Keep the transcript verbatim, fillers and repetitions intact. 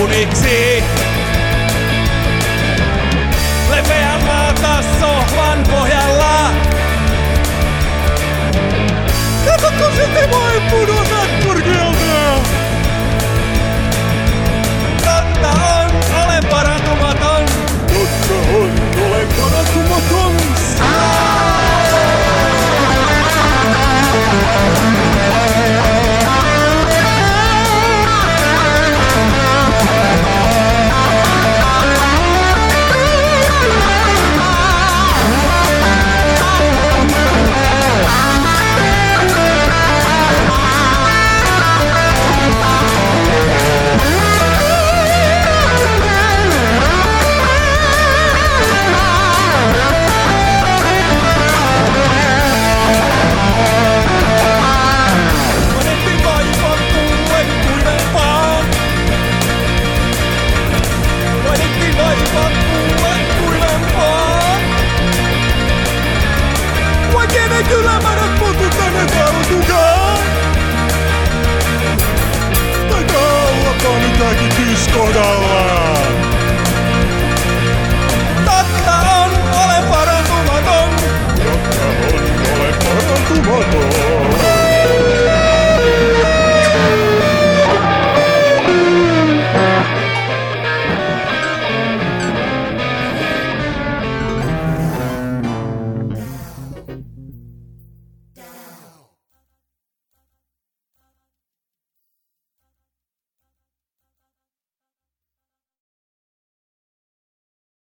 uniksi. Leveä maata sohvan pohjalla. Katsotko silti voi pudota korkealta? Totta on, olen parantumaton. Totta on, olen parantumaton. Kyllä mä nyt puutun tänne tautukaan. Taitaa ollakaan mitäkin kiskohdalla.